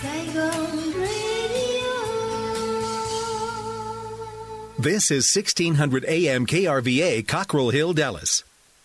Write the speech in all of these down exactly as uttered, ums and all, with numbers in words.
Saigon Radio. This is sixteen hundred A M K R V A, Cockrell Hill, Dallas.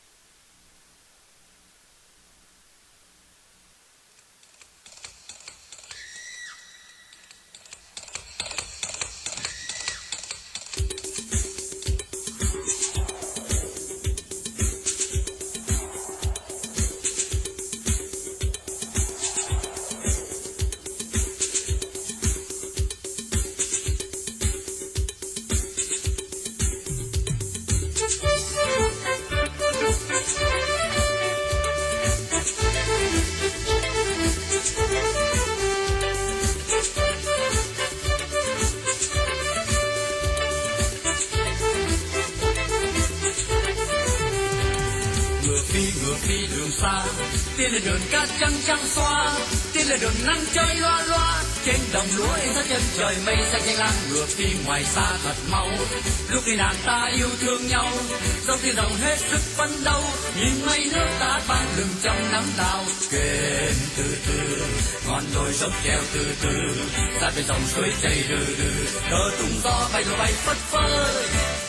Tiên là đường cát trắng trắng xóa, tiên là đường nắng chơi loa loa. Trên đồng lúa in ra chân trời mây xanh xanh lam, ngược đi ngoài xa thật mau. Lúc này nàng ta yêu thương nhau, dòng tiền rộng hết sức phấn đấu. Nhìn mây nước ta ban lưng trong nắng đào. Kèn từ từ, ngọn đồi dốc treo từ từ, ra bên dòng suối chảy rừ rừ. Cờ tung gió bay rồi bay phất phới.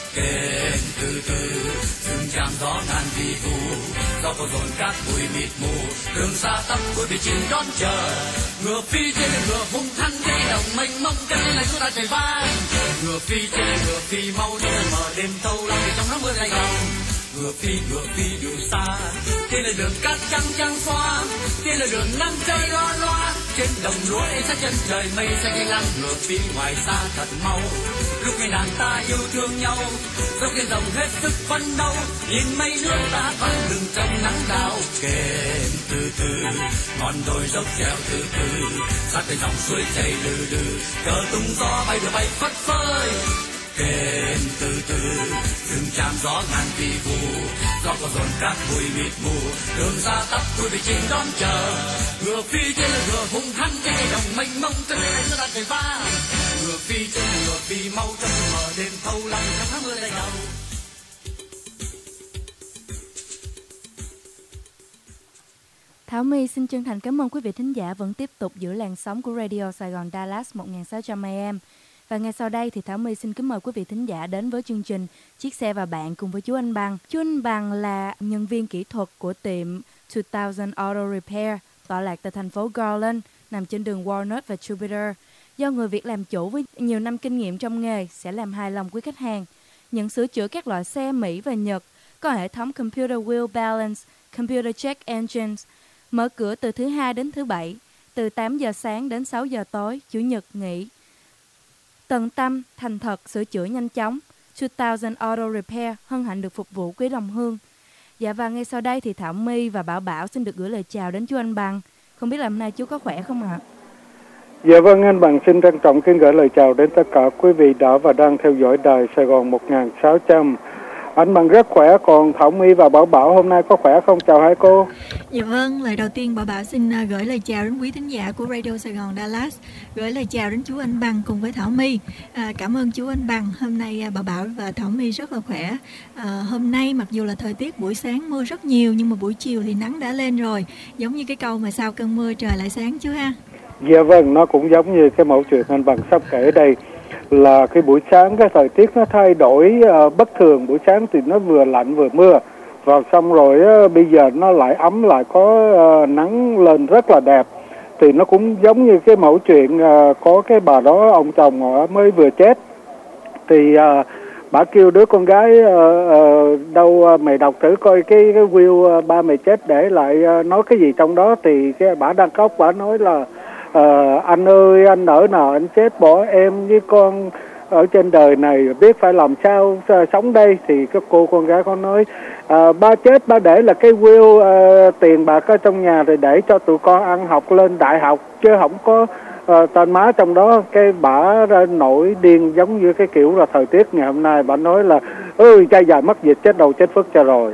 Kèn từ từ, rừng tràm gió ngàn vi vu, gió có dồn cát bụi mịt mù, đường xa tăm cuối bị chìm đón chờ. Ngựa phi trên ngựa hung hăng đi đồng mênh mông, cất lên chúng ta trời vang. Ngựa phi trên ngựa phi mau đi mở đêm thâu lắm trong nắng mưa lạnh lòng. Ngựa phi ngựa phi đủ xa, trên là đường cát trắng trắng xóa, trên là đường nắng chơi loa loa. Trên đồng lúa in sát chân trời mây xanh xanh lam, ngựa phi ngoài xa thật mau. Lúc này nàng ta yêu thương nhau, dốc lên dòng hết sức phấn đấu. Nhìn mây nước ta vẫn lưng trong nắng đào. Kèn từ từ, ngọn đồi dốc treo từ từ, sát bên dòng suối chảy lừ lừ. Cờ tung gió bay được bay phất phới. Kèn từ từ, rừng tràm gió ngàn vi vu, gió có dồn cát bụi mịt mù, đường xa tắp cuối bị chìm đón chờ. Ngựa phi trên là ngựa hung hăng trên đồng mênh mông, cất lên nó đặt trời vang. Ngựa phi trên ngựa phi mau trong mờ đêm thâu lặng trong tháng mưa lạnh đầu. Thảo My xin chân thành cảm ơn quý vị thính giả vẫn tiếp tục giữ làn sóng của Radio Sài Gòn Dallas một nghìn sáu trăm A M. Và ngay sau đây thì Thảo My xin kính mời quý vị thính giả đến với chương trình Chiếc xe và bạn cùng với chú Anh Bằng. Chú Anh Bằng là nhân viên kỹ thuật của tiệm two thousand Auto Repair tọa lạc tại thành phố Garland, nằm trên đường Walnut và Jupiter. Do người Việt làm chủ với nhiều năm kinh nghiệm trong nghề sẽ làm hài lòng quý khách hàng. Nhận sửa chữa các loại xe Mỹ và Nhật, có hệ thống Computer Wheel Balance, Computer Check Engines, mở cửa từ thứ hai đến thứ bảy, từ tám giờ sáng đến sáu giờ tối, chủ nhật nghỉ. Tận tâm, thành thật, sửa chữa nhanh chóng. two thousand Auto Repair hân hạnh được phục vụ quý đồng hương. Dạ và ngay sau đây thì Thảo My và Bảo Bảo xin được gửi lời chào đến chú Anh Bằng. Không biết là hôm nay chú có khỏe không ạ? Dạ vâng, anh Bằng xin trân trọng kính gửi lời chào đến tất cả quý vị đã và đang theo dõi đài Sài Gòn một nghìn sáu trăm. Anh Bằng rất khỏe, còn Thảo My và Bảo Bảo hôm nay có khỏe không? Chào hai cô. Dạ vâng, lời đầu tiên Bảo Bảo xin gửi lời chào đến quý thính giả của Radio Sài Gòn Dallas, gửi lời chào đến chú Anh Bằng cùng với Thảo My. À, cảm ơn chú Anh Bằng, hôm nay Bảo Bảo và Thảo My rất là khỏe. À, hôm nay mặc dù là thời tiết buổi sáng mưa rất nhiều nhưng mà buổi chiều thì nắng đã lên rồi, giống như cái câu mà sau cơn mưa trời lại sáng chú ha. Dạ vâng, nó cũng giống như cái mẫu chuyện anh Bằng sắp kể đây, là cái buổi sáng cái thời tiết nó thay đổi uh, bất thường. Buổi sáng thì nó vừa lạnh vừa mưa, vào xong rồi uh, bây giờ nó lại ấm, lại có uh, nắng lên rất là đẹp. Thì nó cũng giống như cái mẫu chuyện uh, có cái bà đó, ông chồng họ mới vừa chết, thì uh, bà kêu đứa con gái uh, uh, đâu uh, mày đọc thử coi cái cái will uh, ba mày chết để lại uh, nói cái gì trong đó. Thì cái bà đang khóc, bà nói là uh, anh ơi, anh ở nào anh chết bỏ em với con ở trên đời này, biết phải làm sao uh, sống đây. Thì cái cô con gái con nói uh, ba chết ba để là cái will uh, tiền bạc ở trong nhà rồi để cho tụi con ăn học lên đại học, chứ không có uh, tên má trong đó. Cái bả nổi điên giống như cái kiểu là thời tiết ngày hôm nay. Bà nói là ơi trai già mất dịch chết đầu chết phức cho rồi.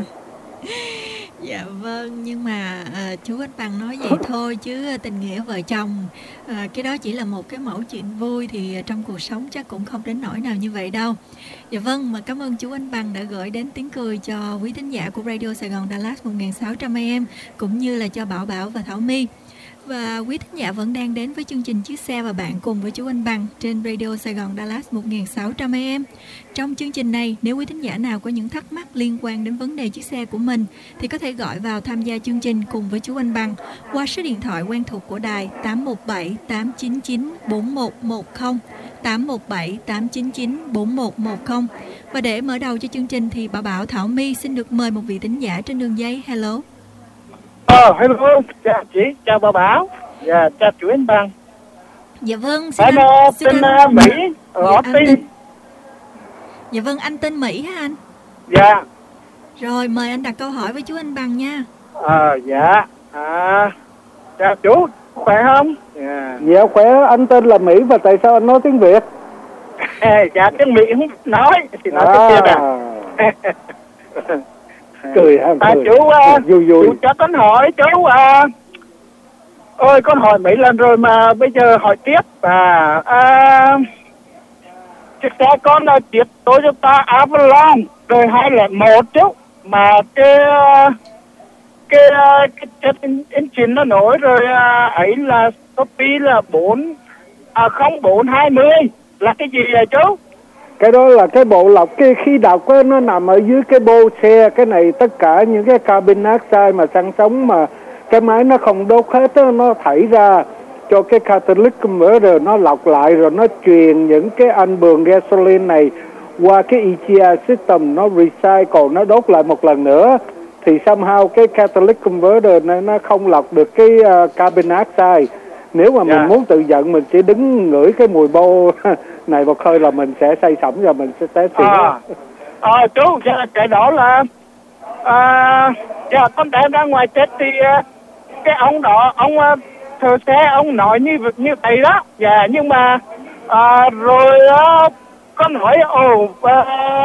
Dạ vâng, nhưng mà à, chú Anh Bằng nói vậy thôi chứ tình nghĩa vợ chồng à, cái đó chỉ là một cái mẫu chuyện vui, thì trong cuộc sống chắc cũng không đến nỗi nào như vậy đâu. Dạ vâng, mà cảm ơn chú Anh Bằng đã gửi đến tiếng cười cho quý thính giả của Radio Sài Gòn Dallas một nghìn sáu trăm A M, cũng như là cho Bảo Bảo và Thảo My. Và quý thính giả vẫn đang đến với chương trình Chiếc Xe và bạn cùng với chú Anh Bằng trên Radio Sài Gòn Dallas một nghìn sáu trăm A M. Trong chương trình này, nếu quý thính giả nào có những thắc mắc liên quan đến vấn đề chiếc xe của mình thì có thể gọi vào tham gia chương trình cùng với chú Anh Bằng qua số điện thoại quen thuộc của đài tám một bảy tám chín chín bốn một một không, tám một bảy tám chín chín bốn một một không. Và để mở đầu cho chương trình thì bà Bảo Thảo My xin được mời một vị thính giả trên đường dây. Hello. Ờ, hello, chào chị, chào bà Bảo, dạ, chào chú Anh Bằng. Dạ vâng, xin anh, anh, xin tên anh, Mỹ, dạ, ở anh Tin. tên, dạ vâng, anh tên Mỹ hả anh? Dạ. Rồi, mời anh đặt câu hỏi với chú Anh Bằng nha. Ờ, à, dạ, à, chào chú, khỏe không? Dạ. Dạ, khỏe, anh tên là Mỹ và tại sao anh nói tiếng Việt? Dạ, tiếng Mỹ không nói, thì nói tiếng Việt à. Cười ha, à, cười. chú, uh, vui vui. Chú cho con hỏi chú, uh, ôi con hỏi mấy lần rồi mà bây giờ hỏi tiếp. À, uh, chiếc xe con là chiếc Toyota Avalon rồi hai không một chú, mà cái cái cái chất engine nó nổi rồi, uh, ấy là copy là bốn à, không bốn hai mươi là cái gì vậy chú? Cái đó là cái bộ lọc cái khí độc á, nó nằm ở dưới cái bô xe. Cái này tất cả những cái cabin oxide mà xăng sống mà cái máy nó không đốt hết á, nó thải ra cho cái catalytic converter nó lọc lại rồi nó truyền những cái anh bường gasoline này qua cái e gi i system, nó recycle, nó đốt lại một lần nữa thì somehow cái catalytic converter này nó không lọc được cái uh, cabin oxide. Nếu mà yeah. mình muốn tự giận mình chỉ đứng ngửi cái mùi bô này một hơi là mình sẽ say sẩm rồi mình sẽ té xỉu. À, à, chú, cái đó là à, dạ, con đem ra ngoài Tết thì cái ông đó, ông thợ xe, ông nói như như vậy đó. Dạ, nhưng mà à, rồi à, con hỏi ồ à,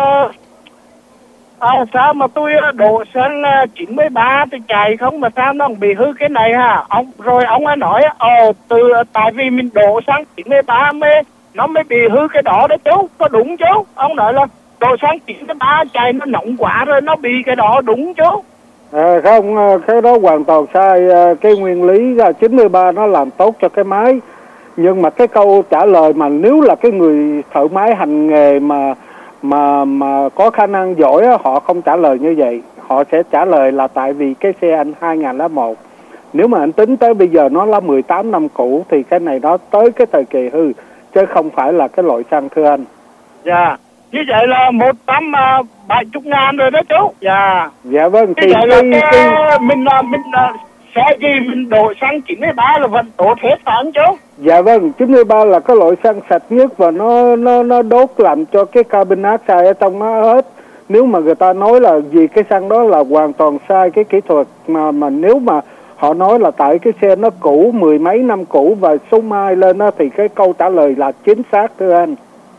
à, sao mà tôi đổ xăng chín mươi ba tôi chạy không mà sao nó bị hư cái này ha. Ông rồi ông ấy nói ồ từ tại vì mình đổ xăng chín mươi ba mới nó mới bị hư cái đó đấy chú, có đúng chú? Ông nói là đổ xăng chín mươi ba chạy nó nóng quá rồi nó bị cái đó, đúng chú? À, không, cái đó hoàn toàn sai. Cái nguyên lý chín mươi ba nó làm tốt cho cái máy, nhưng mà cái câu trả lời mà nếu là cái người thợ máy hành nghề mà mà mà có khả năng giỏi á, họ không trả lời như vậy. Họ sẽ trả lời là tại vì cái xe anh hai không một, nếu mà anh tính tới bây giờ nó là mười tám năm cũ thì cái này nó tới cái thời kỳ hư chứ không phải là cái loại xăng, thưa anh. Dạ, như vậy là một trăm bảy mươi ngàn rồi đó chú. Dạ. Dạ vâng. Như thì vậy là cái, cái, cái... mình mình xe gì mình đổ xăng chín mươi ba là vẫn tốt hết phải không chú? Dạ vâng, chín mươi ba là cái loại xăng sạch nhất và nó nó nó đốt làm cho cái cabin oxide ở trong nó hết. Nếu mà người ta nói là vì cái xăng đó là hoàn toàn sai cái kỹ thuật, mà mà nếu mà họ nói là tại cái xe nó cũ, mười mấy năm cũ và số mai lên đó, thì cái câu trả lời là chính xác, thưa anh.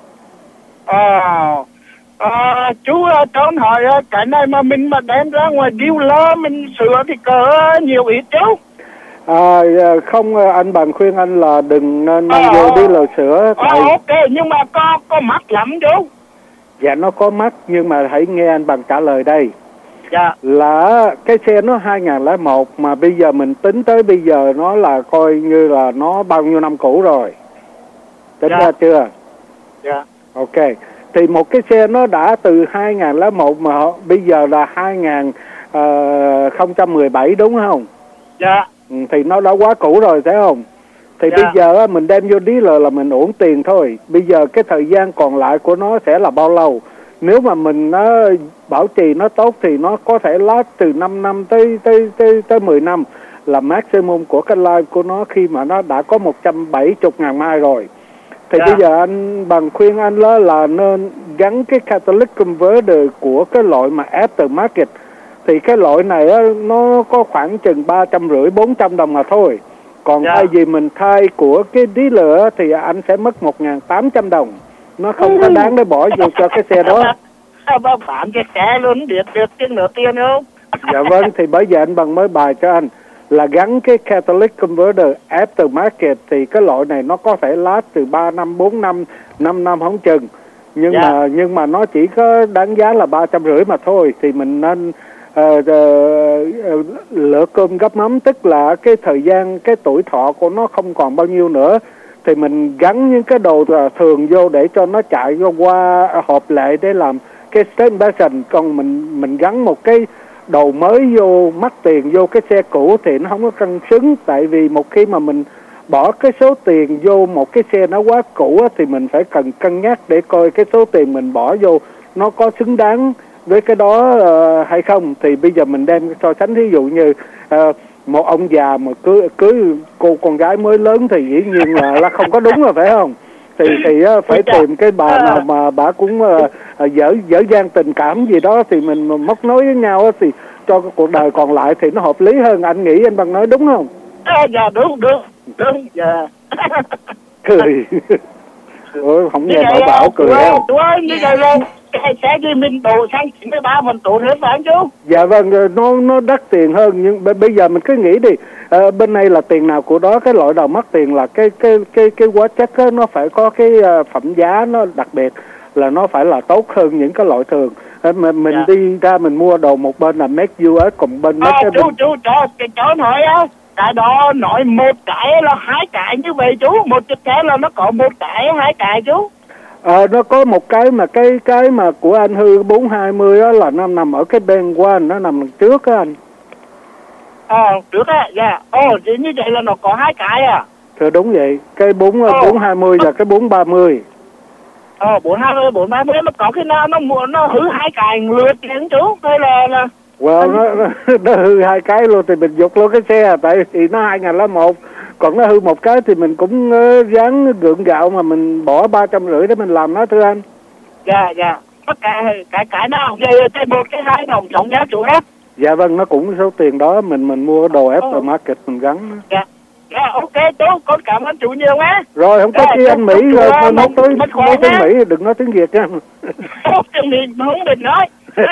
À, à, chú cho anh hỏi cái này mà mình mà đem ra ngoài dealer mình sửa thì cỡ nhiều ít chú? À, không, anh Bằng khuyên anh là đừng nên mang vô dealer sửa. À, ok, nhưng mà có có mắc lắm chú? Dạ nó có mắc, nhưng mà hãy nghe anh Bằng trả lời đây. Dạ. Là cái xe nó hai không một mà bây giờ mình tính tới bây giờ nó là coi như là nó bao nhiêu năm cũ rồi. Tính dạ. ra chưa? Dạ. Ok. Thì một cái xe nó đã từ hai không một mà họ, bây giờ là hai không một bảy đúng không? Dạ. Ừ, thì nó đã quá cũ rồi thấy không? Thì dạ. bây giờ mình đem vô dealer là mình uổng tiền thôi. Bây giờ cái thời gian còn lại của nó sẽ là bao lâu? Nếu mà mình nó bảo trì nó tốt thì nó có thể last từ năm năm tới tới tới tới mười năm là maximum của cái life của nó khi mà nó đã có một trăm bảy mươi ngàn mai rồi. Thì yeah. bây giờ anh Bằng khuyên anh đó là nên gắn cái catalytic converter của cái loại mà aftermarket. Thì cái loại này á, nó có khoảng chừng ba trăm rưỡi bốn trăm đồng mà thôi. Còn yeah. thay vì mình thay của cái dealer á, thì anh sẽ mất một ngàn tám trăm đồng. Nó không có đáng để bỏ vô cho cái xe đó. Bà bán cái xe luôn được được tiền nửa tiền không? Dạ vâng, thì bởi vậy anh Bằng mới bài cho anh là gắn cái catalytic converter aftermarket. Thì cái loại này nó có thể last từ ba năm, bốn năm, năm năm không chừng. Nhưng yeah. mà nhưng mà nó chỉ có đáng giá là ba trăm rưỡi mà thôi. Thì mình nên uh, uh, lựa cơm gắp mắm, tức là cái thời gian, cái tuổi thọ của nó không còn bao nhiêu nữa, thì mình gắn những cái đồ thường vô để cho nó chạy qua hộp lệ để làm cái state impression. Còn mình mình gắn một cái đầu mới vô, mắc tiền vô cái xe cũ thì nó không có cân xứng. Tại vì một khi mà mình bỏ cái số tiền vô một cái xe nó quá cũ thì mình phải cần cân nhắc để coi cái số tiền mình bỏ vô nó có xứng đáng với cái đó uh, hay không. Thì bây giờ mình đem so sánh, ví dụ như uh, một ông già mà cưới cưới cô con gái mới lớn thì dĩ nhiên là, là không có đúng rồi, phải không? Thì thì uh, phải tìm cái bà nào mà bà cũng uh, uh, dở dở dang tình cảm gì đó, thì mình móc nối với nhau thì cho cái cuộc đời còn lại thì nó hợp lý hơn. Anh nghĩ anh Bằng nói đúng không? À, dạ đúng đúng đúng dạ. Cười. Ủa, không nghe Bảo Bảo cười không? Chú ơi, như vậy rồi cái xe gì mình tụ sang chín mươi ba mình tụ hết phải không chú? Dạ vâng, nó nó đắt tiền hơn, nhưng b- bây giờ mình cứ nghĩ đi, à, bên này là tiền nào của đó. Cái loại đầu mắc tiền là cái cái cái cái hóa chất á, nó phải có cái uh, phẩm giá nó đặc biệt, là nó phải là tốt hơn những cái loại thường. À, mình mình dạ. đi ra mình mua đồ một bên là make u ét, còn bên à, cái chú bên... chú cho cái chó nói á, cái đó nói một cái là hai cái như vậy chú, một chiếc xe là nó có một cái hai cái chú. Ờ, nó có một cái mà cái cái mà của anh Hư bốn hai mươi á là nó nằm ở cái bên của anh, nó nằm đằng trước á anh. Ờ, trước á, dạ. Ồ, thì như vậy là nó có hai cái à? Thì đúng vậy, cái bốn bốn hai mươi và cái bốn ba mươi. Ờ, bốn hai mươi, bốn ba mươi mà có khi nào nó mua nó hư hai cái lượt đến chú, hay là là Well, nó, nó, nó hư hai cái luôn thì mình giục luôn cái xe, tại vì nó hai nghìn lẻ một. Còn nó hư một cái thì mình cũng uh, dán gượng gạo mà mình bỏ ba trăm rưỡi để mình làm nó, thưa anh. Dạ, dạ. Tất cả cái cái nào vậy, cái một cái hai đồng trọng giá chủ hết. Dạ vâng, nó cũng số tiền đó, mình mình mua đồ aftermarket mình gắn. Dạ. Dạ, ok chú, con cảm ơn chú nhiều á. Rồi, không có chi anh Mỹ, rồi nói tới nói tiếng Mỹ, đừng nói tiếng Việt nha. Tiếng Việt không định nói.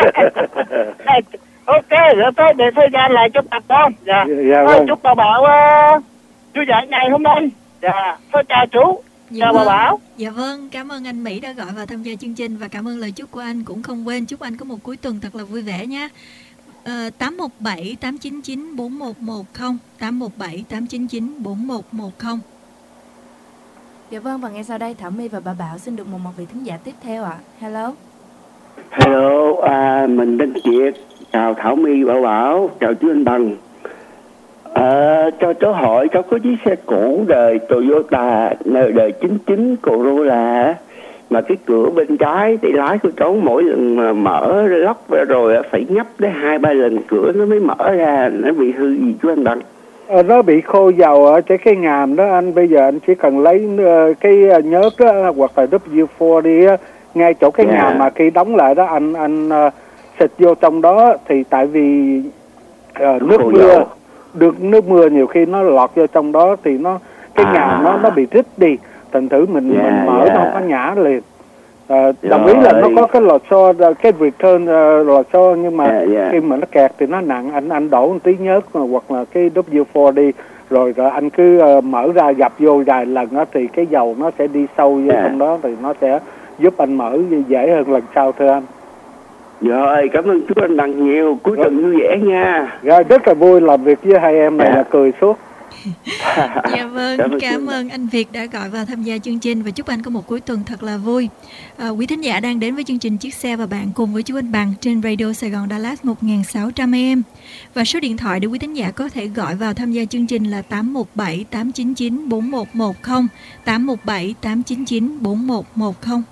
Ok, rồi tôi để thời gian lại cho bà con. Dạ. Dạ thôi, vâng. chúc bà Bảo uh, vui vẻ ngày hôm nay. Dạ. Thôi chào chú. Dạ chào vâng. bà Bảo. Dạ vâng, cảm ơn anh Mỹ đã gọi vào tham gia chương trình, và cảm ơn lời chúc của anh. Cũng không quên chúc anh có một cuối tuần thật là vui vẻ nha. Uh, tám một bảy tám chín chín bốn một một không, tám một bảy tám chín chín bốn một một không. Dạ vâng, và ngay sau đây Thảo My và bà Bảo xin được một một vị thính giả tiếp theo ạ. À. Hello. Hello, à, mình tên Kiệt. Chào Thảo My, Bảo Bảo, chào chú anh Bằng. À, cho cháu hỏi, cháu có chiếc xe cũ đời Toyota N đời chín chín Corolla, mà cái cửa bên trái tay lái của cháu mỗi lần mà mở lóc ra rồi phải nhấp đến hai ba lần cửa nó mới mở ra. Nó bị hư gì chú anh Bằng? À, nó bị khô dầu ở cái cái ngàm đó anh. Bây giờ anh chỉ cần lấy uh, cái nhớt đó, hoặc là W bốn đi uh, ngay chỗ cái yeah. ngàm mà khi đóng lại đó, anh anh uh, xịt vô trong đó. Thì tại vì uh, nước mưa dầu. được nước mưa nhiều khi nó lọt vô trong đó thì nó cái à. ngàm nó nó bị rít đi, thành thử mình yeah, mình mở yeah. nó không có nhả liền. À, đồng ý là nó có cái lò xo, cái return uh, lò xo, nhưng mà yeah, yeah. khi mà nó kẹt thì nó nặng. Anh anh đổ một tí nhớt hoặc là cái W bốn đi, rồi rồi anh cứ uh, mở ra dập vô vài lần đó, thì cái dầu nó sẽ đi sâu vô yeah. trong đó, thì nó sẽ giúp anh mở dễ hơn lần sau, thưa anh. Rồi, cảm ơn chú anh Bằng nhiều, cuối tuần vui vẻ nha. Rồi, rất là vui làm việc với hai em này yeah. là cười suốt. Dạ vâng, cảm ơn, cảm ơn anh Việt đã gọi vào tham gia chương trình, và chúc anh có một cuối tuần thật là vui. À, quý thính giả đang đến với chương trình Chiếc Xe và Bạn cùng với chú anh Bằng trên Radio Sài Gòn Dallas một nghìn sáu trăm A M. Và số điện thoại để quý thính giả có thể gọi vào tham gia chương trình là tám một bảy tám chín chín bốn một một không, tám một bảy tám chín chín bốn một một không.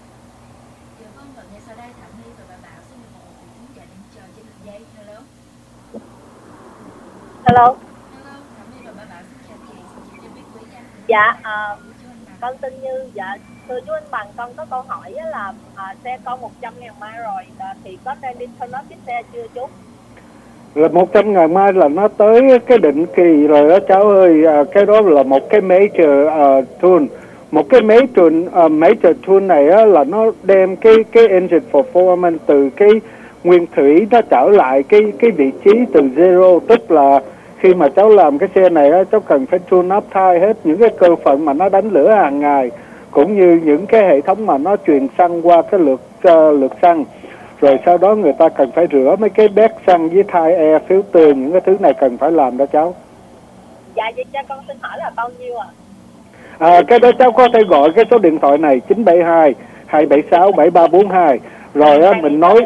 Hello. Dạ, à, con tên Như. Dạ, thưa chú anh Bằng, con có câu hỏi là à, xe con một trăm ngàn mai rồi, à, thì có nên đi thân nó chiếc xe chưa chú? Là một trăm ngàn mai là nó tới cái định kỳ rồi đó cháu ơi. À, cái đó là một cái major uh, tool. Một cái major, uh, major tool này á, là nó đem cái cái engine performance từ cái nguyên thủy nó trở lại cái cái vị trí từ zero. Tức là khi mà cháu làm cái xe này á, cháu cần phải tune up thay hết những cái cơ phận mà nó đánh lửa hàng ngày, cũng như những cái hệ thống mà nó truyền xăng qua cái lượt uh, lượt xăng. rồi sau đó người ta cần phải rửa mấy cái bét xăng với thai air filter, những cái thứ này cần phải làm đó cháu. Dạ vậy cho con xin hỏi là bao nhiêu ạ? À, cái đó cháu có thể gọi cái số điện thoại này chín bảy hai hai bảy sáu bảy ba bốn hai, rồi á mình nói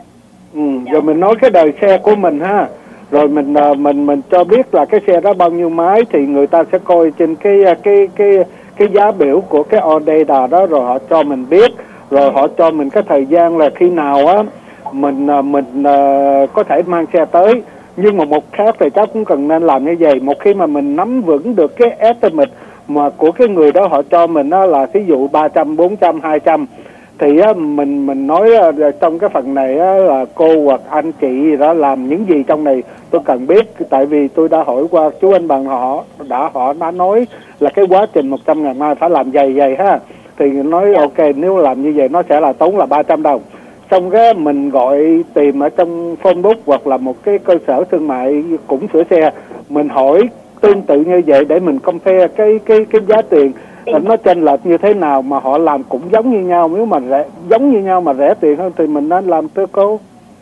ừ, rồi mình nói cái đời xe của mình ha, rồi mình mình mình cho biết là cái xe đó bao nhiêu mái, thì người ta sẽ coi trên cái cái cái cái giá biểu của cái order đó, rồi họ cho mình biết, rồi họ cho mình cái thời gian là khi nào á mình mình uh, có thể mang xe tới. Nhưng mà một khác thì cháu cũng cần nên làm như vậy, một khi mà mình nắm vững được cái estimate mà của cái người đó họ cho mình đó là ví dụ ba trăm, bốn trăm, hai trăm, thì á, mình mình nói trong cái phần này á, là cô hoặc anh chị đã làm những gì trong này tôi cần biết, tại vì tôi đã hỏi qua chú anh bằng họ đã họ đã nói là cái quá trình một trăm ngàn mai phải làm dày dày ha, thì nói ok nếu làm như vậy nó sẽ là tốn là ba trăm đồng. Xong cái mình gọi tìm ở trong phone book hoặc là một cái cơ sở thương mại cũng sửa xe, mình hỏi tương tự như vậy để mình compare cái cái cái giá tiền nó chênh lệch như thế nào, mà họ làm cũng giống như nhau, nếu mà rẻ, giống như nhau mà rẻ tiền hơn thì mình nên làm thưa cô.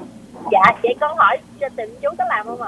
Dạ vậy con hỏi cho tìm chú có làm không ạ?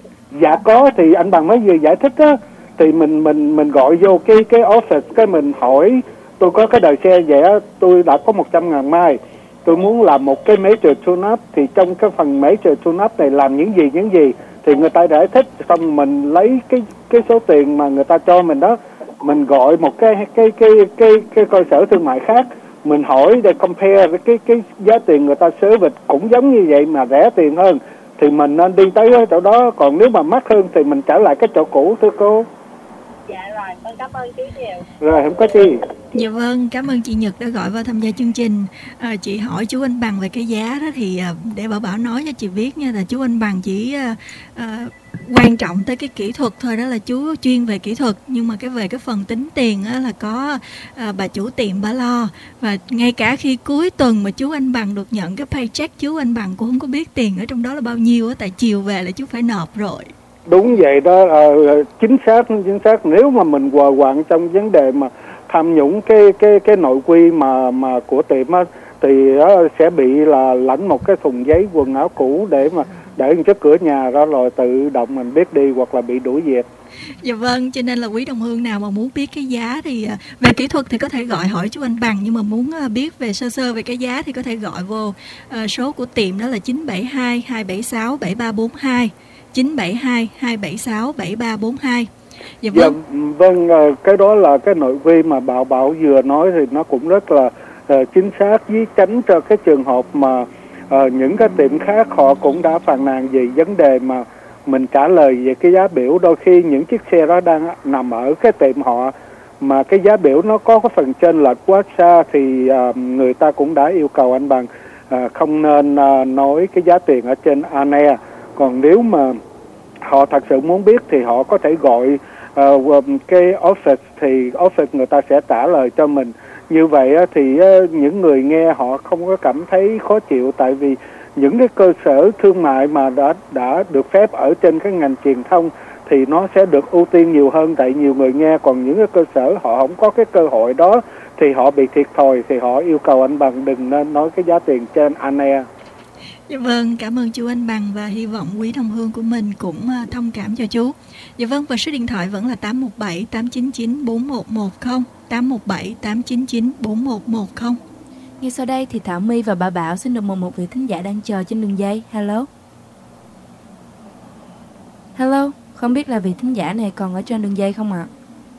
Dạ có, thì anh bằng mới vừa giải thích á, thì mình mình mình gọi vô cái cái office, cái mình hỏi tôi có cái đời xe vậy á, tôi đã có một trăm ngàn mai, tôi muốn làm một cái major tune up, thì trong cái phần major tune up này làm những gì những gì thì người ta giải thích, xong mình lấy cái cái số tiền mà người ta cho mình đó, mình gọi một cái cái cái cái cái cơ sở thương mại khác, mình hỏi để compare với cái cái giá tiền người ta service cũng giống như vậy mà rẻ tiền hơn thì mình nên đi tới chỗ đó, còn nếu mà mắc hơn thì mình trở lại cái chỗ cũ thưa cô. Dạ rồi, con cảm ơn chú nhiều. Rồi không có gì. Dạ vâng, cảm ơn chị Nhật đã gọi vào tham gia chương trình. À, chị hỏi chú anh Bằng về cái giá đó thì à, để Bảo Bảo nói cho chị biết nha, là chú anh Bằng chỉ à, à, quan trọng tới cái kỹ thuật thôi, đó là chú chuyên về kỹ thuật, nhưng mà cái về cái phần tính tiền á, là có à, bà chủ tiệm bà lo, và ngay cả khi cuối tuần mà chú anh Bằng được nhận cái paycheck, chú anh Bằng cũng không có biết tiền ở trong đó là bao nhiêu á, tại chiều về là chú phải nộp rồi. Đúng vậy đó, à, chính xác chính xác. Nếu mà mình hòa quạng trong vấn đề mà tham nhũng cái cái cái nội quy mà mà của tiệm á, thì đó sẽ bị là lãnh một cái thùng giấy quần áo cũ để mà để trước cửa nhà đó, rồi tự động mình biết đi hoặc là bị đuổi việc. Dạ vâng, cho nên là quý đồng hương nào mà muốn biết cái giá thì về kỹ thuật thì có thể gọi hỏi chú anh Bằng, nhưng mà muốn biết về sơ sơ về cái giá thì có thể gọi vô uh, số của tiệm đó là chín bảy hai hai bảy sáu bảy ba bốn hai, chín bảy hai hai bảy sáu bảy ba bốn hai. Dạ vâng. Dạ, vâng, cái đó là cái nội quy mà Bảo Bảo vừa nói thì nó cũng rất là uh, chính xác, với tránh cho cái trường hợp mà uh, những cái tiệm khác họ cũng đã phàn nàn về vấn đề mà mình trả lời về cái giá biểu. Đôi khi những chiếc xe đó đang nằm ở cái tiệm họ mà cái giá biểu nó có cái phần chênh lệch quá xa thì uh, người ta cũng đã yêu cầu anh Bằng uh, không nên uh, nói cái giá tiền ở trên Ane. Còn nếu mà họ thật sự muốn biết thì họ có thể gọi uh, cái office, thì office người ta sẽ trả lời cho mình. Như vậy uh, thì uh, những người nghe họ không có cảm thấy khó chịu, tại vì những cái cơ sở thương mại mà đã đã được phép ở trên cái ngành truyền thông thì nó sẽ được ưu tiên nhiều hơn, tại nhiều người nghe. Còn những cái cơ sở họ không có cái cơ hội đó thì họ bị thiệt thòi, thì họ yêu cầu anh Bằng đừng nên nói cái giá tiền trên Ane. Dạ vâng, cảm ơn chú anh Bằng và hy vọng quý đồng hương của mình cũng uh, thông cảm cho chú. Dạ vâng, và số điện thoại vẫn là tám một bảy tám chín chín bốn một một không, tám một bảy tám chín chín bốn một một không. Ngay sau đây thì Thảo My và bà Bảo xin được mời một vị thính giả đang chờ trên đường dây. Hello. Hello, không biết là vị thính giả này còn ở trên đường dây không ạ?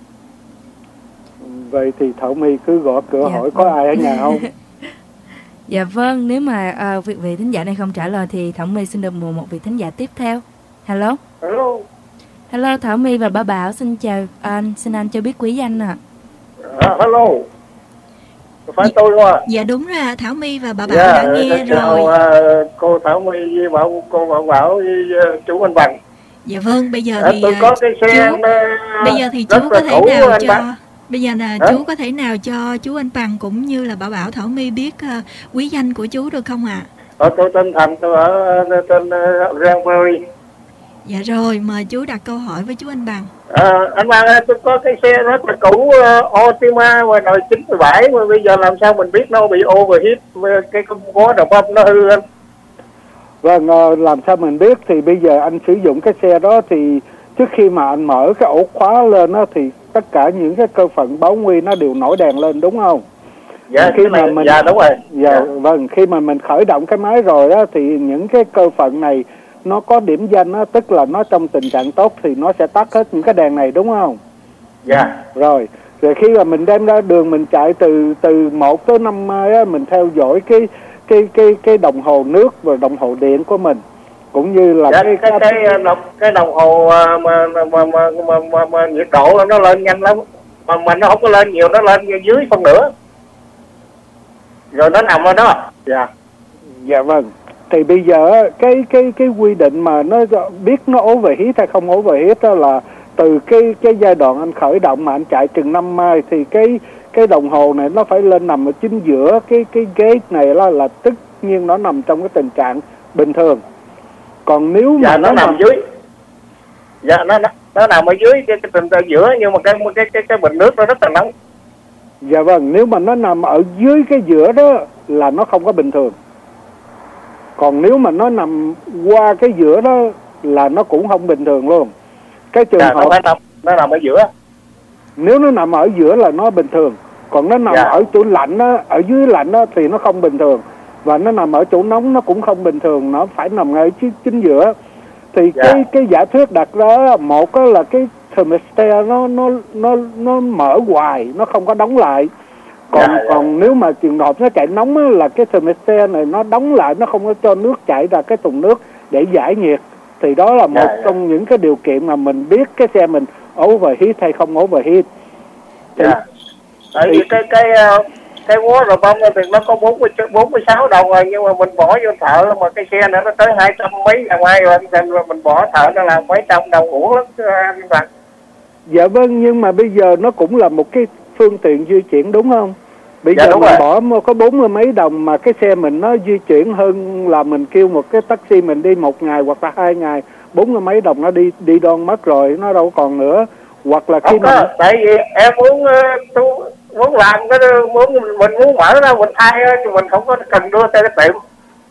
Vậy thì Thảo My cứ gõ cửa dạ, hỏi có ai ở nhà không? Dạ vâng, nếu mà uh, vị, vị thính giả này không trả lời thì Thảo My xin được mời một vị thính giả tiếp theo. Hello. Hello. Hello, Thảo My và bà Bảo xin chào anh, xin anh cho biết quý danh ạ. À, hello. Phải tôi không ạ? Dạ đúng rồi, Thảo My và bà Bảo dạ, đã nghe chào, rồi. Uh, cô Thảo My với bảo cô Bảo Bảo với uh, chú anh Bằng. Dạ vâng, bây giờ à, thì tôi có cái xe chú, uh, bây giờ thì chú có thể cũ, nào cho Bằng. Bây giờ là Hả? chú có thể nào cho chú anh Bằng cũng như là Bảo Bảo Thảo My biết uh, quý danh của chú được không ạ? À? Ờ, tôi tên Thành, tôi ở uh, tên uh, Ranbury. Dạ rồi, mời chú đặt câu hỏi với chú anh Bằng. À, anh Bằng ơi, tôi có cái xe rất là cũ uh, Optima mà đời chín mươi bảy, mà bây giờ làm sao mình biết nó bị overheat, cái con có đầu bơm nó hư anh? Vâng, uh, làm sao mình biết? Thì bây giờ anh sử dụng cái xe đó thì trước khi mà anh mở cái ổ khóa lên đó thì tất cả những cái cơ phận báo nguy nó đều nổi đèn lên đúng không? Dạ, khi mà này, mình, dạ đúng rồi. Dạ, dạ vâng, khi mà mình khởi động cái máy rồi đó thì những cái cơ phận này nó có điểm danh đó, tức là nó trong tình trạng tốt thì nó sẽ tắt hết những cái đèn này đúng không? Dạ. Rồi, rồi khi mà mình đem ra đường mình chạy từ từ một tới năm mai á, mình theo dõi cái cái cái cái đồng hồ nước và đồng hồ điện của mình, cũng như là dạ, cái cái cái cái đồng, cái đồng hồ mà mà mà mà, mà, mà, mà nhiệt độ nó lên nhanh lắm, mà mà nó không có lên nhiều, nó lên dưới phân nửa rồi nó nằm ở đó. Dạ. Dạ vâng. Thì bây giờ cái cái cái quy định mà nó biết nó overheat hay không overheat đó là từ cái cái giai đoạn anh khởi động mà anh chạy chừng năm mai thì cái cái đồng hồ này nó phải lên nằm ở chính giữa cái cái gate này, là là tất nhiên nó nằm trong cái tình trạng bình thường. Còn nếu mà dạ, nó, nó nằm nằm... dưới, dạ nó nó, nó nằm ở dưới cái, cái tình trạng giữa, nhưng mà cái cái cái cái bình nước nó rất là nóng. Dạ vâng, nếu mà nó nằm ở dưới cái giữa đó là nó không có bình thường. Còn nếu mà nó nằm qua cái giữa đó là nó cũng không bình thường luôn. Cái trường dạ, hợp nó, nằm, nó nằm ở giữa. Nếu nó nằm ở giữa là nó bình thường. Còn nó nằm dạ. ở chỗ lạnh á, ở dưới lạnh á thì nó không bình thường. Và nó nằm ở chỗ nóng nó cũng không bình thường, nó phải nằm ngay chính, chính giữa. Thì dạ. cái cái giả thuyết đặt ra một á là cái thermostat nó nó nó nó mở hoài, nó không có đóng lại. Còn dạ, còn dạ. nếu mà trường hợp nó chạy nóng á, là cái thermostat này nó đóng lại, nó không có cho nước chảy ra cái thùng nước để giải nhiệt. Thì đó là một dạ, trong dạ. những cái điều kiện mà mình biết cái xe mình overheat hay không overheat. Thì, dạ. Tại vì cái cái cái quố rồi bông thì nó có bốn mươi bốn mươi sáu đồng rồi, nhưng mà mình bỏ vô thợ mà cái xe nữa nó tới hai trăm mấy ngàn mai rồi, nên mình bỏ thợ nó là mấy trăm đồng uổng lắm anh Bằng. Dạ vâng, nhưng mà bây giờ nó cũng là một cái phương tiện di chuyển đúng không? Bây dạ, giờ mình rồi. bỏ có bốn mươi mấy đồng mà cái xe mình nó di chuyển hơn là mình kêu một cái taxi mình đi một ngày hoặc là hai ngày, bốn mươi mấy đồng nó đi đi đoan mất rồi, nó đâu còn nữa. Hoặc là khi không có, mình... tại vì em muốn tôi muốn làm cái muốn mình muốn mở ra mình thay thì mình không có cần đưa tới cái tiệm.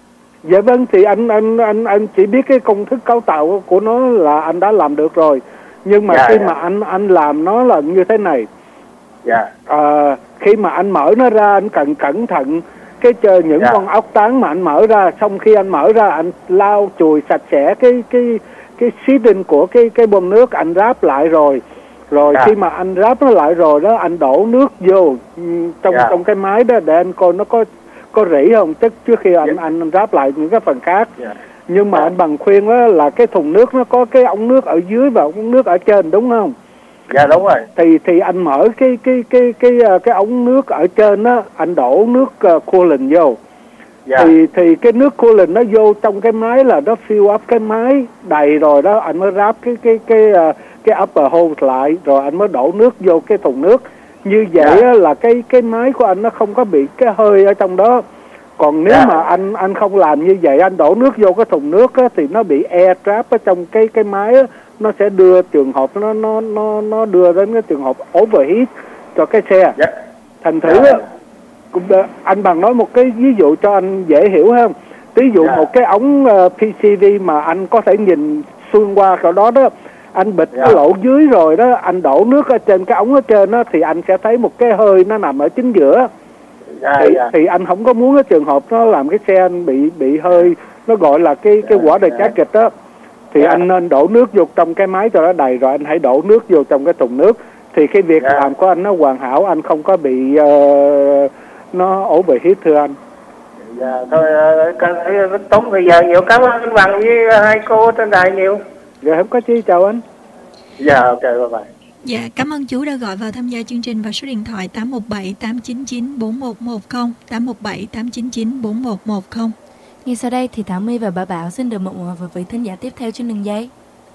Dạ vâng, thì anh anh anh anh chỉ biết cái công thức cấu tạo của nó là anh đã làm được rồi. Nhưng mà dạ, khi dạ. mà anh anh làm nó là như thế này. Dạ. À, khi mà anh mở nó ra anh cần cẩn thận cái chơi những dạ. con ốc tán mà anh mở ra, xong khi anh mở ra anh lau chùi sạch sẽ cái cái cái seating của cái cái bơm nước, anh ráp lại rồi. Rồi dạ. khi mà anh ráp nó lại rồi đó, anh đổ nước vô trong dạ. trong cái máy đó để anh coi nó có có rỉ không, tức trước khi anh dạ. anh ráp lại những cái phần khác. Dạ. Nhưng mà dạ. anh bằng khuyên đó là cái thùng nước nó có cái ống nước ở dưới và ống nước ở trên đúng không? Dạ đúng rồi. Thì thì anh mở cái cái cái cái cái, cái ống nước ở trên đó, anh đổ nước uh, coolant vô. Dạ. Thì thì cái nước coolant nó vô trong cái máy là nó fill up cái máy đầy rồi đó, anh mới ráp cái cái cái uh, cái upper hose lại, rồi anh mới đổ nước vô cái thùng nước. Như vậy dạ. là cái cái máy của anh nó không có bị cái hơi ở trong đó. Còn nếu dạ. mà anh anh không làm như vậy, anh đổ nước vô cái thùng nước á, thì nó bị air trap ở trong cái cái máy á, nó sẽ đưa trường hợp nó nó nó nó đưa đến cái trường hợp overheat cho cái xe. Dạ. Thành thử dạ. á, anh Bằng nói một cái ví dụ cho anh dễ hiểu không? Ví dụ dạ. một cái ống uh, pê xê vê mà anh có thể nhìn xuyên qua cái đó đó, anh bịt dạ. cái lỗ dưới rồi đó, anh đổ nước ở trên cái ống ở trên đó thì anh sẽ thấy một cái hơi nó nằm ở chính giữa. Dạ, thì, dạ. thì anh không có muốn cái trường hợp nó làm cái xe anh bị bị hơi, nó gọi là cái cái quả đời cá kịch đó. Thì dạ. anh nên đổ nước vô trong cái máy cho nó đầy, rồi anh hãy đổ nước vô trong cái thùng nước. Thì cái việc dạ. làm của anh nó hoàn hảo, anh không có bị uh, nó overheat thưa anh. Dạ thôi, uh, tốn thời giờ nhiều, cảm ơn anh Bằng với hai cô trên đài nhiều. Dạ không có chi, chào anh. Dạ ok, bye bye. Dạ, cảm ơn chú đã gọi vào tham gia chương trình vào số điện thoại tám một bảy tám chín chín bốn một một không, tám một bảy tám chín chín bốn một một không. Ngay sau đây thì Thảo My và bà Bảo xin được một vị thính giả tiếp theo trên đường dây.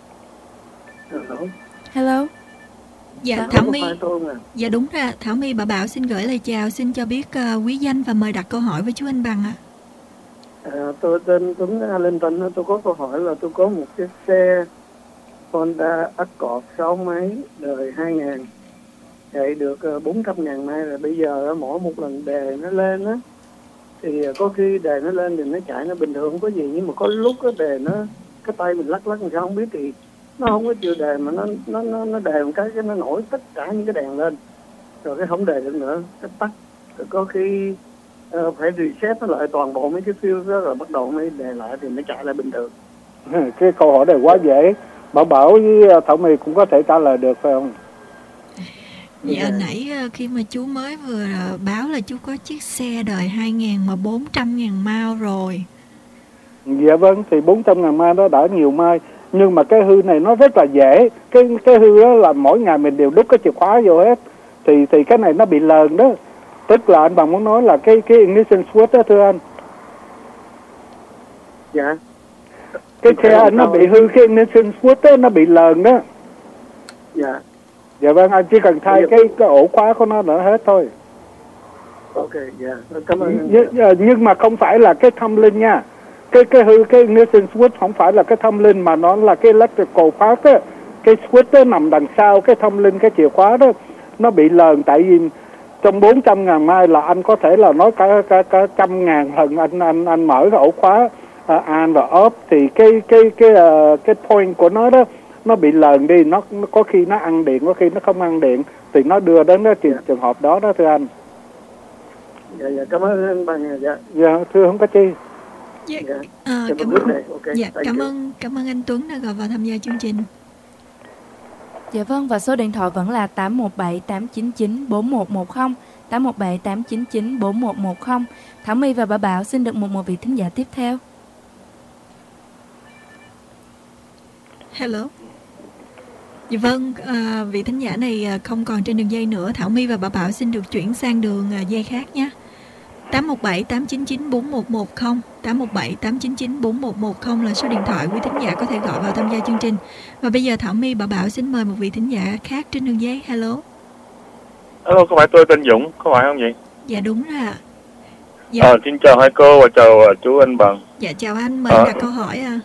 Hello. Hello. Dạ, Thảo, Thảo My. Dạ đúng ra, Thảo My bà Bảo xin gửi lời chào, xin cho biết uh, quý danh và mời đặt câu hỏi với chú anh Bằng ạ. À. À, tôi tên Tuấn Linh Vinh, tôi có câu hỏi là tôi có một chiếc xe Honda Accord sáu mấy đời hai nghìn, chạy được bốn trăm ngàn mai rồi, bây giờ mỗi một lần đề nó lên á thì có khi đề nó lên thì nó chạy nó bình thường không có gì, nhưng mà có lúc cái đề nó cái tay mình lắc lắc làm sao không biết thì nó không có chịu đề mà nó nó nó nó đề một cái cái nó nổi tất cả những cái đèn lên rồi cái không đề được nữa, cái tắt. Rồi có khi uh, phải reset nó lại toàn bộ mấy cái field đó rồi bắt đầu mới đề lại thì nó chạy lại bình thường. Cái câu hỏi này quá dễ, Bảo Bảo với Thảo My cũng có thể trả lời được phải không? Dạ yeah. Nãy khi mà chú mới vừa báo là chú có chiếc xe đời hai nghìn mà bốn trăm ngàn mile rồi. Dạ vâng, thì bốn trăm ngàn mile đó đã nhiều mai. Nhưng mà cái hư này nó rất là dễ. Cái cái hư đó là mỗi ngày mình đều đút cái chìa khóa vô hết. Thì thì cái này nó bị lờn đó. Tức là anh bạn muốn nói là cái cái ignition switch đó thưa anh. Dạ. Cái xe anh nó bị hư, cái ignition switch đó nó bị lờn đó. Dạ. Dạ vâng, anh chỉ cần thay cái cái ổ khóa của nó nữa hết thôi. Ok, dạ. Yeah. Cảm ơn. Nhưng, nhưng mà không phải là cái thâm linh nha. Cái cái hư cái ignition switch không phải là cái thâm linh mà nó là cái electrical part á. Cái switch đó nằm đằng sau cái thâm linh, cái chìa khóa đó nó bị lờn, tại vì trong bốn trăm ngàn mai là anh có thể là nói cả cả cả trăm ngàn lần anh anh anh mở cái ổ khóa uh, on và off thì cái cái cái uh, cái point của nó đó nó bị lờn đi, nó, nó có khi nó ăn điện, có khi nó không ăn điện, thì nó đưa đến cái trường, trường hợp đó đó thưa anh. Dạ dạ, cảm ơn anh Bằng. Dạ. Dạ thưa không có chi. Dạ, dạ. À, cảm ơn. Okay, dạ, cảm ơn cảm ơn anh Tuấn đã gọi vào tham gia chương trình. Dạ vâng, và số điện thoại vẫn là tám một bảy tám chín chín bốn một một không, tám một bảy tám chín chín bốn một một không. Thảo My và Bảo Bảo xin được một một vị thính giả tiếp theo. Hello. Dạ vâng, à, vị thính giả này không còn trên đường dây nữa. Thảo My và Bảo Bảo xin được chuyển sang đường dây khác nhé. tám một bảy tám chín chín bốn một một không, tám một bảy tám chín chín bốn một một không là số điện thoại quý thính giả có thể gọi vào tham gia chương trình. Và bây giờ Thảo My, Bảo Bảo xin mời một vị thính giả khác trên đường dây. Hello. Hello, có phải tôi tên Dũng, có phải không vậy? Dạ đúng rồi ạ. Dạ. À, xin chào hai cô và chào uh, chú anh Bằng. Dạ chào anh, mời à, đặt câu hỏi à.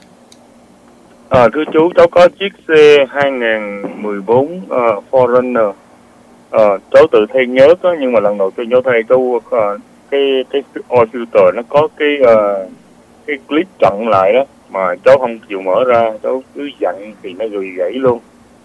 À, thưa chú, cháu có chiếc xe hai nghìn mười bốn uh, Forerunner. À, cháu tự thay nhớt đó, nhưng mà lần đầu tiên cháu thay cháu uh, cái cái oil filter nó có cái uh, cái clip chặn lại đó mà cháu không chịu mở ra, cháu cứ dặn thì nó gửi gãy luôn.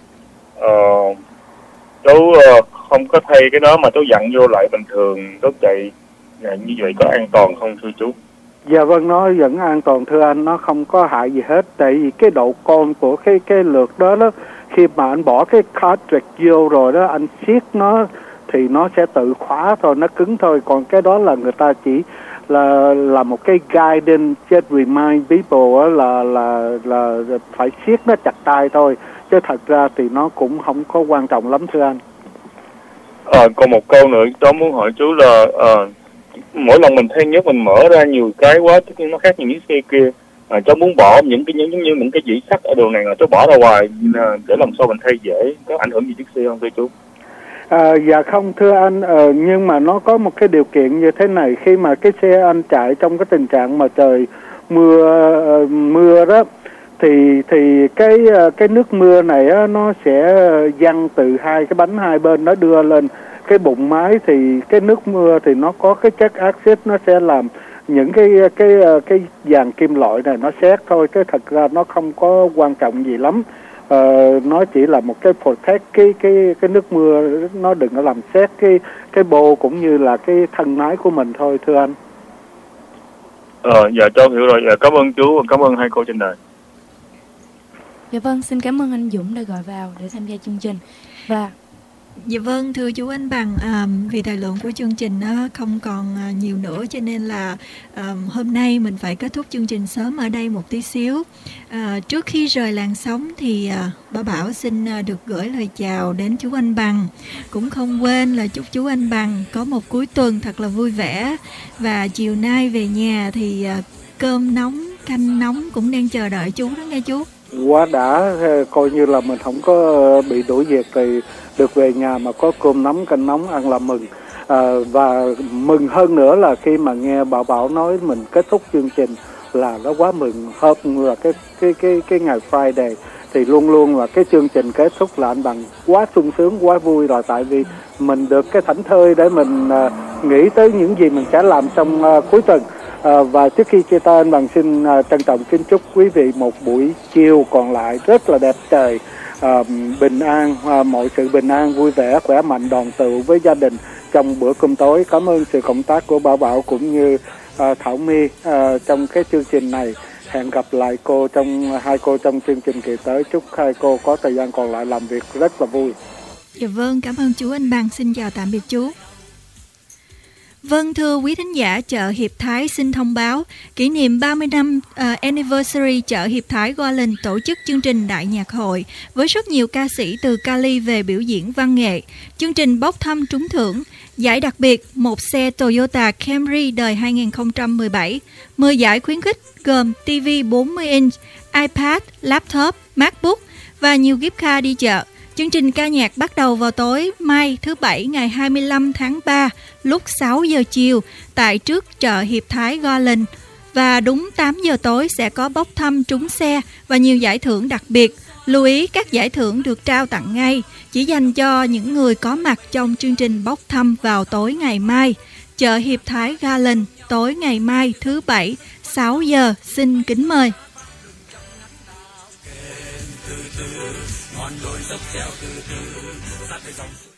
Uh, cháu uh, không có thay cái đó mà cháu dặn vô lại bình thường, cháu chạy như vậy có an toàn không thưa chú? Dạ vâng, nó vẫn an toàn thưa anh, nó không có hại gì hết, tại vì cái độ con của cái cái lượt đó đó, khi mà anh bỏ cái cartridge vô rồi đó, anh siết nó thì nó sẽ tự khóa thôi, nó cứng thôi, còn cái đó là người ta chỉ là là một cái guidance, just remind people là là là phải siết nó chặt tay thôi, chứ thật ra thì nó cũng không có quan trọng lắm thưa anh. À, còn một câu nữa cháu muốn hỏi chú là à, mỗi lần mình thay nhớt mình mở ra nhiều cái quá, tất nhiên nó khác những chiếc xe kia. À, cháu muốn bỏ những cái giống như những cái dĩ sắt ở đường này là cháu bỏ ra ngoài để lần sau mình thay dễ, có ảnh hưởng gì chiếc xe không thưa chú? À, dạ không thưa anh, ờ, nhưng mà nó có một cái điều kiện như thế này, khi mà cái xe anh chạy trong cái tình trạng mà trời mưa uh, mưa đó thì thì cái cái nước mưa này á, nó sẽ văng từ hai cái bánh hai bên, nó đưa lên cái bụng máy, thì cái nước mưa thì nó có cái chất axit, nó sẽ làm những cái cái cái dàn kim loại này nó xét thôi, cái thật ra nó không có quan trọng gì lắm. Ờ, nó chỉ là một cái protect cái cái cái nước mưa, nó đừng có làm xét cái cái bô cũng như là cái thân máy của mình thôi thưa anh. Ờ, dạ cháu hiểu rồi, dạ, cảm ơn chú và cảm ơn hai cô trên đài. Dạ vâng, xin cảm ơn anh Dũng đã gọi vào để tham gia chương trình. Và dạ vâng, thưa chú anh Bằng, à, vì thời lượng của chương trình nó không còn à, nhiều nữa, cho nên là à, hôm nay mình phải kết thúc chương trình sớm ở đây một tí xíu. À, trước khi rời làn sóng thì à, Bảo Bảo xin à, được gửi lời chào đến chú anh Bằng. Cũng không quên là chúc chú anh Bằng có một cuối tuần thật là vui vẻ, và chiều nay về nhà thì à, cơm nóng, canh nóng cũng đang chờ đợi chú đó nghe chú. Quá đã, coi như là mình không có bị đuổi việc thì được về nhà mà có cơm nóng canh nóng ăn là mừng. À, và mừng hơn nữa là khi mà nghe Bảo Bảo nói mình kết thúc chương trình là nó quá mừng. Hôm là cái cái cái cái ngày Friday thì luôn luôn là cái chương trình kết thúc là anh Bằng quá sung sướng, quá vui rồi, tại vì mình được cái thảnh thơi để mình uh, nghĩ tới những gì mình sẽ làm trong uh, cuối tuần. À, và trước khi chia tay, anh Bằng xin uh, trân trọng kính chúc quý vị một buổi chiều còn lại rất là đẹp trời, uh, bình an, uh, mọi sự bình an, vui vẻ, khỏe mạnh, đoàn tụ với gia đình trong bữa cơm tối. Cảm ơn sự cộng tác của Bảo Bảo cũng như uh, Thảo My uh, trong cái chương trình này. Hẹn gặp lại cô trong hai cô trong chương trình kỳ tới. Chúc hai cô có thời gian còn lại làm việc rất là vui. Dạ vâng, cảm ơn chú Anh Bằng. Xin chào tạm biệt chú. Vâng, thưa quý thính giả, chợ Hiệp Thái xin thông báo kỷ niệm ba mươi năm uh, anniversary chợ Hiệp Thái Garland tổ chức chương trình đại nhạc hội với rất nhiều ca sĩ từ Cali về biểu diễn văn nghệ. Chương trình bốc thăm trúng thưởng, giải đặc biệt một xe Toyota Camry đời hai không một bảy, mười giải khuyến khích gồm ti vi bốn mươi inch, iPad, laptop, MacBook và nhiều gift card đi chợ. Chương trình ca nhạc bắt đầu vào tối mai thứ Bảy ngày hai mươi lăm tháng ba lúc sáu giờ chiều tại trước chợ Hiệp Thái Garland. Và đúng tám giờ tối sẽ có bốc thăm trúng xe và nhiều giải thưởng đặc biệt. Lưu ý các giải thưởng được trao tặng ngay, chỉ dành cho những người có mặt trong chương trình bốc thăm vào tối ngày mai. Chợ Hiệp Thái Garland tối ngày mai thứ Bảy sáu giờ. Xin kính mời. Ngọn đồi dốc theo từ từ sát với dòng suối.